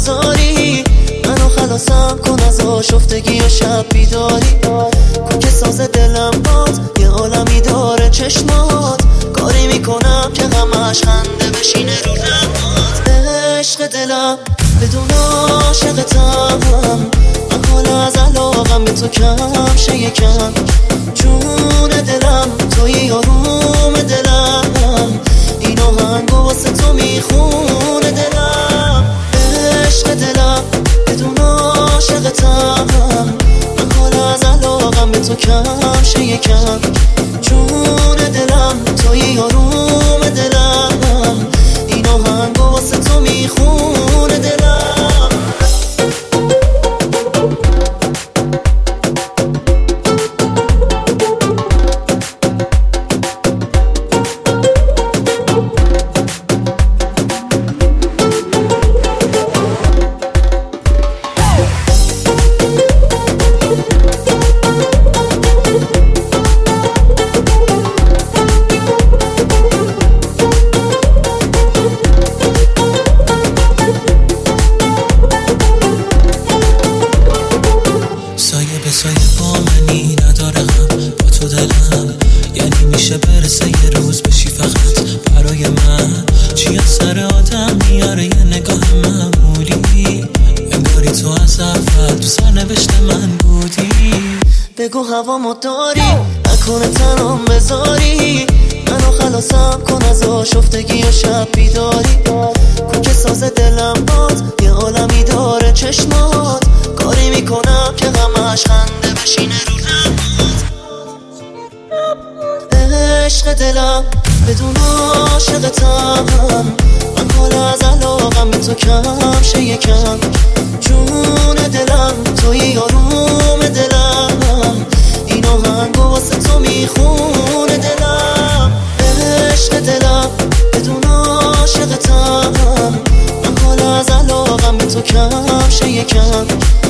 بذاری، منو خلاصم کن از آشفتگی و شب بیداری. کوک ساز دلم باد یه عالمی داره چشمات، کاری میکنم که غمش خنده بشینه رو لبات. عشق دلم بدون عاشقتم، من حالا از علاقم به تو کم شه یکم. جون دلم توی آروم دلم، این آهنگو واسه تو میخونه دلم. عشق دلم بدون عاشقتم، من حالا از علاقم به تو کم شه یکم. جون دلم توی آروم دلم، این آهنگو واسه تو میخونه دلم. سایه با منی نداره غم با تو دلم، یعنی میشه برسه یه روز بشی فقط برای من. چی از سر آدم میاره یه نگاه معمولی، انگاری تو از اول تو سرنوشت من بودی. بگو هوامو داری نکنه تنام بذاری، منو خلاصم کن از آشفتگی و شب بیداری. کوک ساز دلم باد یه عالمی داره چشمات، کاری میکنم که غمش خنده بشینه رو لبات. عشق دلم بدون عاشقتم، من حالا از علاقم به تو کم شه یکم. جون دلم توی آروم دلم، این آهنگو واسه تو میخونه دلم. عشق دلم بدون عاشقتم، من حالا از علاقم به تو کم شه یکم.